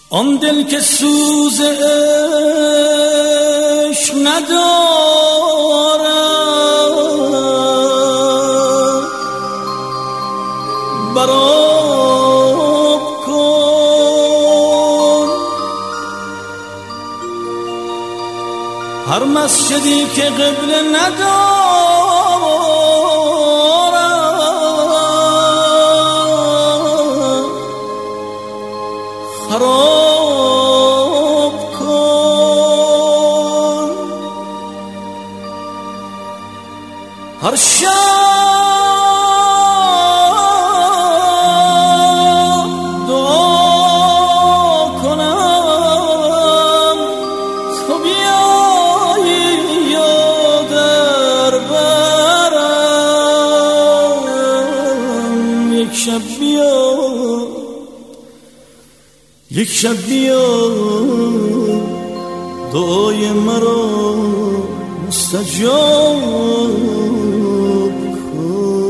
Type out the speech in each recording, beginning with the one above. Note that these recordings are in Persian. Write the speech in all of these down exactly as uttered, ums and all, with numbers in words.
آن دل که سوز عشق ندارد برآب کن. هر مسجدی که قبله ندارد خراب کن. هر شب دعا کنم تو بیایی یادر برم. یک شب بیا یک شب بیا دعای مرا مستجاب کن.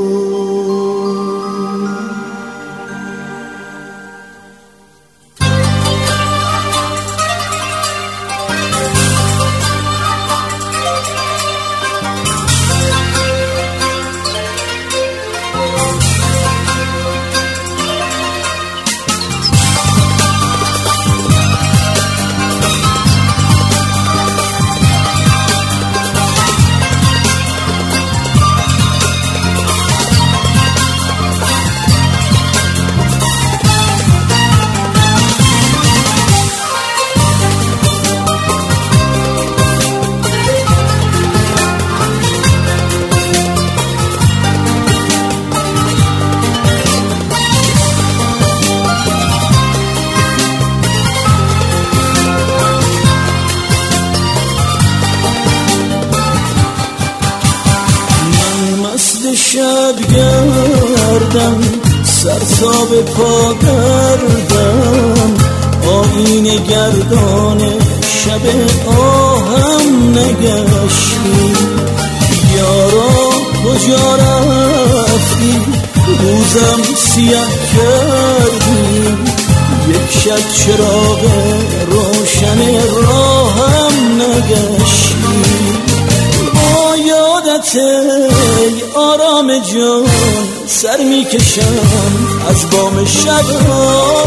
شب گردم سر تا به پا گردم آینه گردان شب آهم نگشتی. یارا کجا رفتی روزم سیاه کردی. یک شب چراغ روشن راهم نگشتی. با یادت ای آرام جان سر میکشم از بام شبا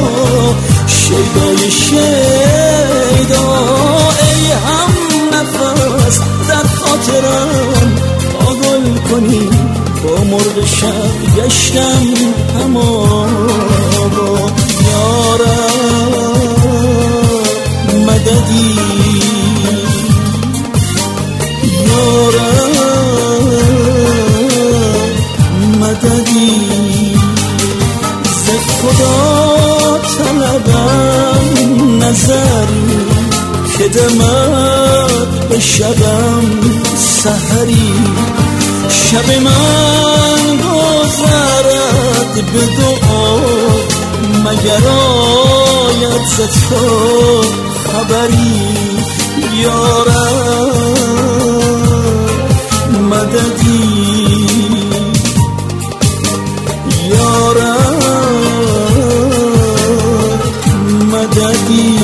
شیدای شیدا. ای هم نفس در خاطرم پاگل کنی با مرغ شب گشتم اما با یارم مددی مددی ز خدا طلبم نظری که دمد به شبم سحری. شب من گذرد به دعا مگر آید ز تو خبری. یارم مددی یارم مددی.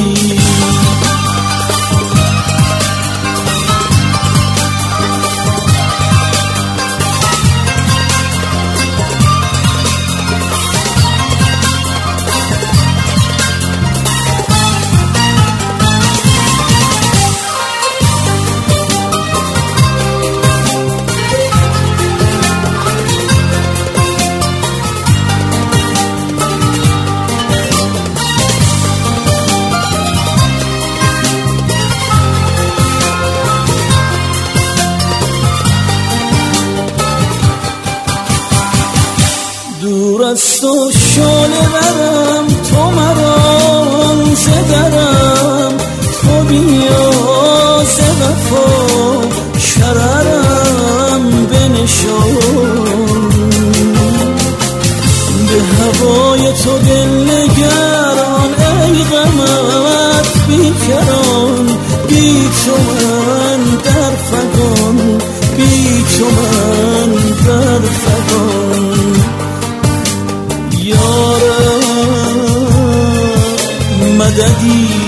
دور از تو شعله برم تو مرا زدرم تو بیا ز وفا شررم بنشان. به هوای تو دل نگران ای غمت بیکران. بی تو من در فغان بی تو من در فغان. یارم زدی